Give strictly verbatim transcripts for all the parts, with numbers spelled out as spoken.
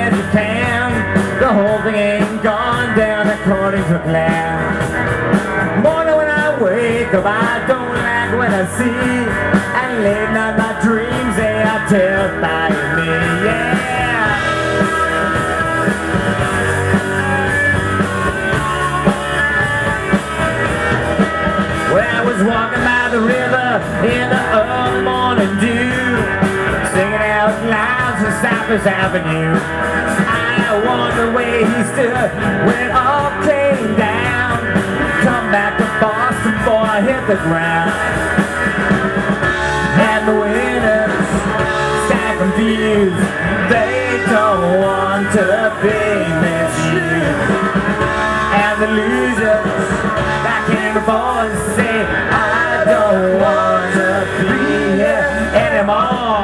as you can. The whole thing ain't gone down according to plan. Morning when I wake up, I don't like what I see. And late night my dreams, they are terrifying me, yeah. Well, I was walking by the river in the early morning dew, singing out loud to Cypress Avenue. I wondered where he stood when it all came down. Come back to Boston before I hit the ground. And the winners stand confused. They don't want to be misused. And the losers that came before and say, I don't want to be here anymore.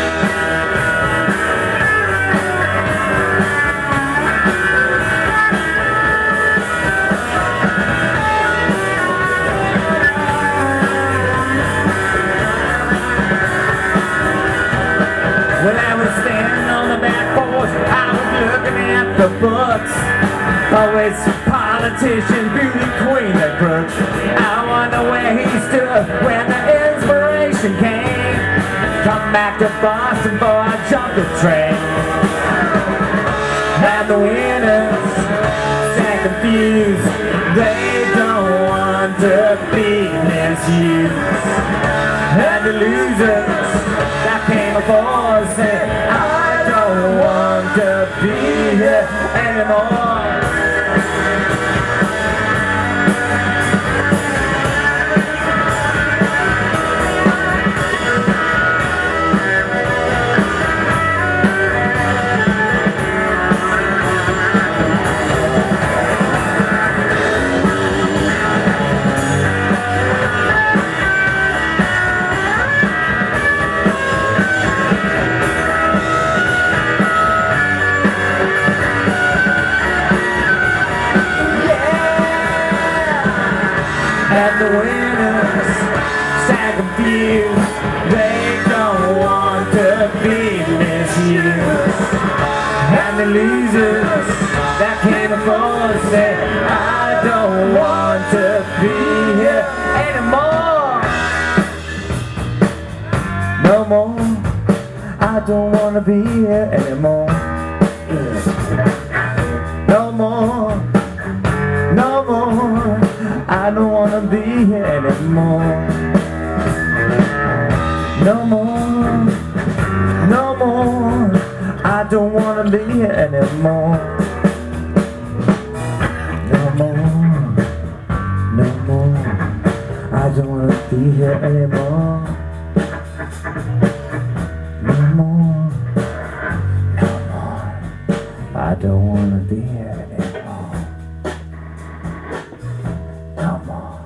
Well, I was standing on the back porch, I was looking at the books. Always politician, beauty queen and crooks. I wonder where he stood when the inspiration came. Come back to Boston before I jump the train. And the winners stand confused. They don't want to be misused. And the losers that came before said, I don't want to be here anymore. And the winners stand confused. They don't want to be misused. And the losers that came before say, I don't want to be here anymore. No more. I don't want to be here anymore. No more. No more. I don't wanna be here anymore. No more, no more. I don't wanna be here anymore. No more, no more. I don't wanna be here anymore. No more, no more. I don't wanna be here anymore. No more.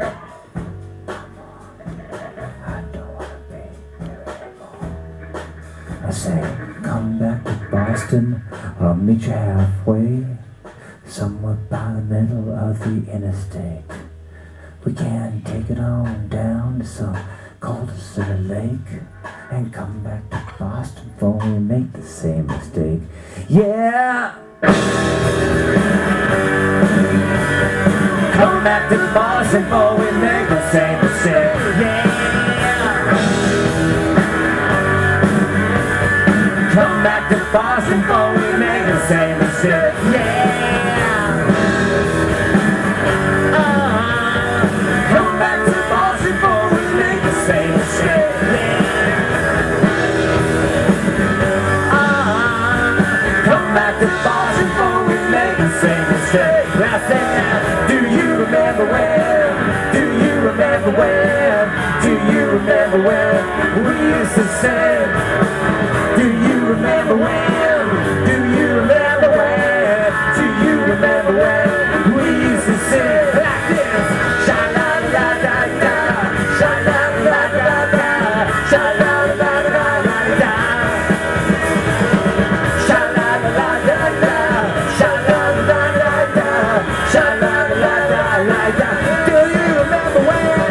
I don't want to be here anymore. I say, come back to Boston, I'll meet you halfway, somewhere by the middle of the interstate. We can take it on down to some Calder City Lake and come back to Boston before we make the same mistake. Yeah! Come back to Boston before we make the same mistake. Yeah. Come back to Boston before we make the same mistake. Yeah. Uh-huh. Come back to Boston before we make the same mistake. Yeah. Uh-huh. Come back to Boston before we make the same mistake. Now say now, do you remember where? Do you remember where? Do you remember where we used to say? Do you remember when? Do you remember where? Do you remember where we used to say like this? Sha la la la la, sha la la la la, sha la la la la la, sha la la la la, sha la la la la, sha la la la la la. Do you remember when?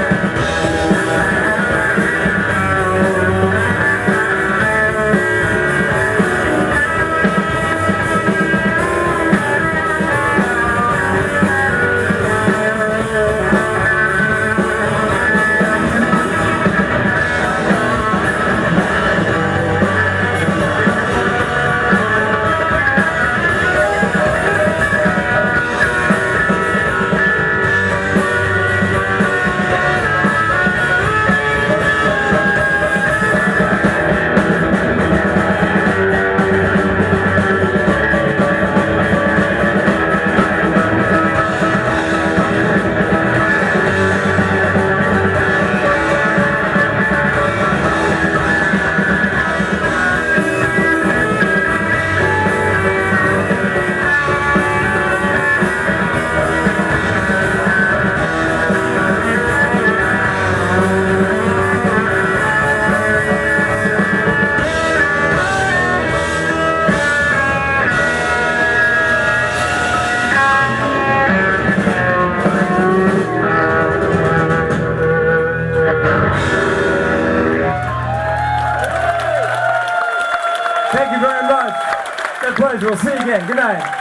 pleasure. We'll see you again. Good night.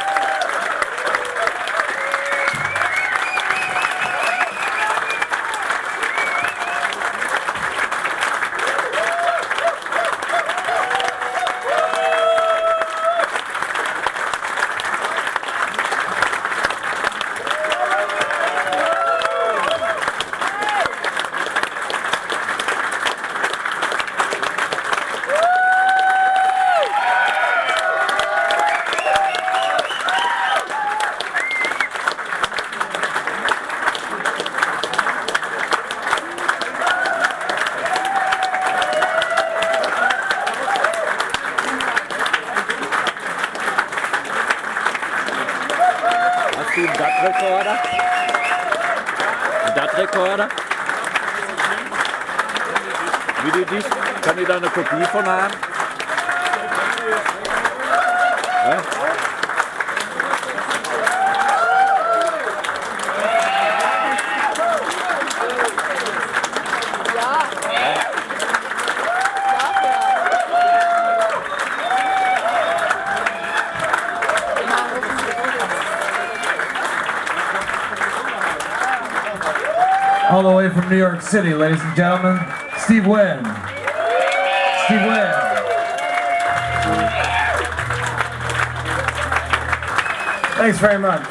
Hast du einen D A T-Rekorder? Ein D A T-Rekorder? Wie du dich? Kann ich da eine Kopie von haben? Ja? All the way from New York City, ladies and gentlemen, Steve Wynn. Steve Wynn. Thanks very much.